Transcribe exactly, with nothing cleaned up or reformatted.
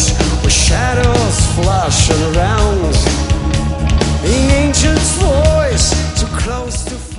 place where shadows flash around. The ancient's voice, too close to